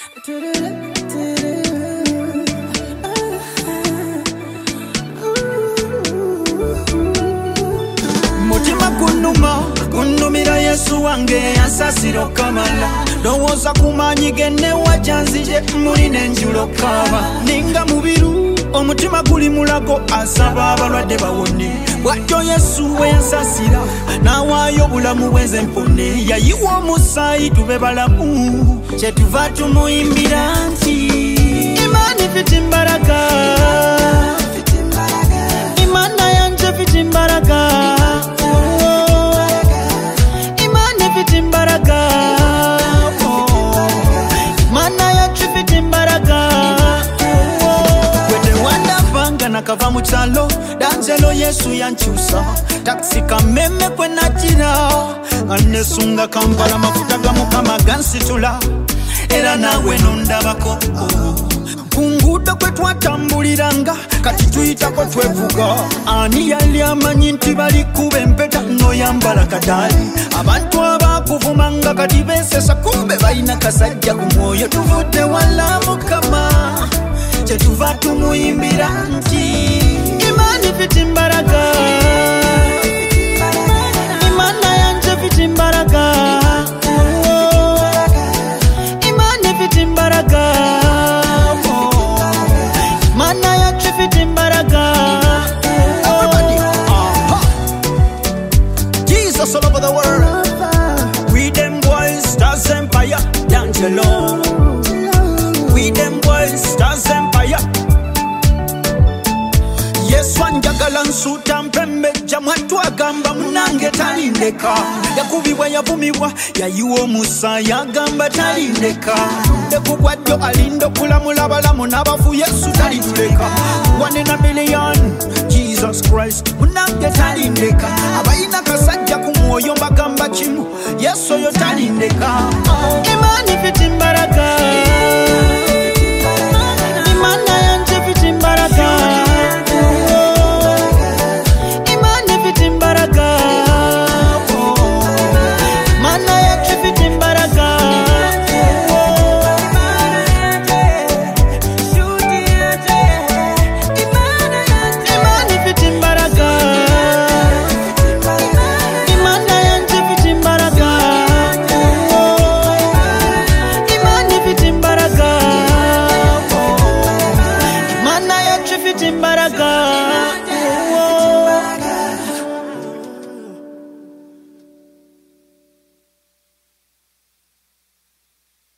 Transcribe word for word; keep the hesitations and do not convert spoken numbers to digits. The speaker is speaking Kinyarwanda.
Mutima kunuma kunumira Yesu wange ansasiro kamala ndowooza kumanyi genne wajanzije muli n'enjulo kaba ninga mubiru omutima guli mulago asaba abalwadde bawone bw'atyo Yesu we yansasira n'awaayo obulamu bwenze mpone yayiwa omusaayi tube balamu kyetuva tumuyimbira nti imani fiti mbaraga imana yanje fiti mbaraga imani fiti mbaraga imana yanje fiti mbaraga kwete wanda vanga nakava mu kyalo danjelo Yesu yankyusa taxi kameme kwe nakira anesunga Kampala mafuta ga Mukama gansitula era nawe nondabako kungudo kwe twatambuliranga kati tuyitako twevuga ani yali amanyi nti bali kuba empeta noyambala kadali abantu abakuvumanga kati besesa kumbe balina kasajja ku mwoyo tuvudde wala Mukama kyetuva tumuyimbira nti imani fiti mbaraga imana yanje fiti mbaraga imani fiti mbaraga mana yanje fiti mbaraga everybody uh-huh. Jesus all over the world we them boys stars empire D'Angelo we them boys stars empire Yesu anjagala nsuta mpembeja mwatu agamba munange talindeka yakubibwa yavumibwa yayiwa omusaayi agamba talindeka ndekugwaddo alindo kulamula balamu n'abafu Yesu talituleka one in a million Jesus Christ munange talindeka abayina kasajja ku mwoyo mbagamba kimu Yesu oyo talindeka